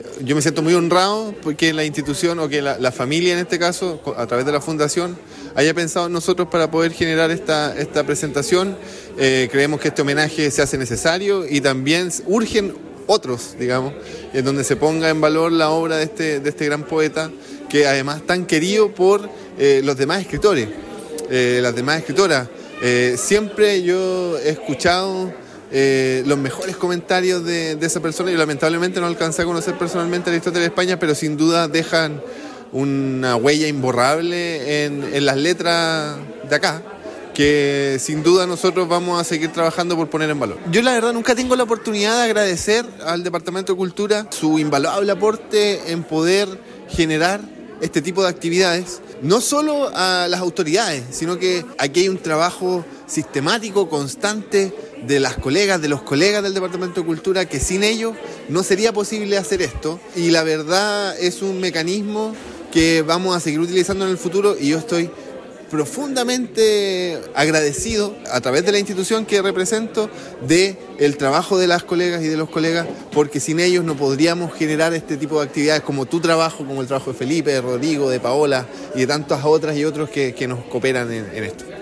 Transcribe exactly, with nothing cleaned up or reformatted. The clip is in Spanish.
Yo me siento muy honrado porque la institución o que la, la familia en este caso, a través de la fundación, haya pensado en nosotros para poder generar esta, esta presentación. Eh, creemos que este homenaje se hace necesario y también urgen otros, digamos, en donde se ponga en valor la obra de este, de este gran poeta, que además tan querido por eh, los demás escritores, eh, las demás escritoras. Eh, siempre yo he escuchado Eh, los mejores comentarios de, de esa persona. Yo lamentablemente no alcancé a conocer personalmente a Aristóteles de España, pero sin duda dejan una huella imborrable en, en las letras de acá, que sin duda nosotros vamos a seguir trabajando por poner en valor. Yo la verdad nunca tengo la oportunidad de agradecer al Departamento de Cultura su invaluable aporte en poder generar este tipo de actividades, no solo a las autoridades, sino que aquí hay un trabajo sistemático, constante, de las colegas, de los colegas del Departamento de Cultura, que sin ellos no sería posible hacer esto. Y la verdad es un mecanismo que vamos a seguir utilizando en el futuro y yo estoy profundamente agradecido a través de la institución que represento de el trabajo de las colegas y de los colegas, porque sin ellos no podríamos generar este tipo de actividades como tu trabajo, como el trabajo de Felipe, de Rodrigo, de Paola y de tantas otras y otros que, que nos cooperan en, en esto.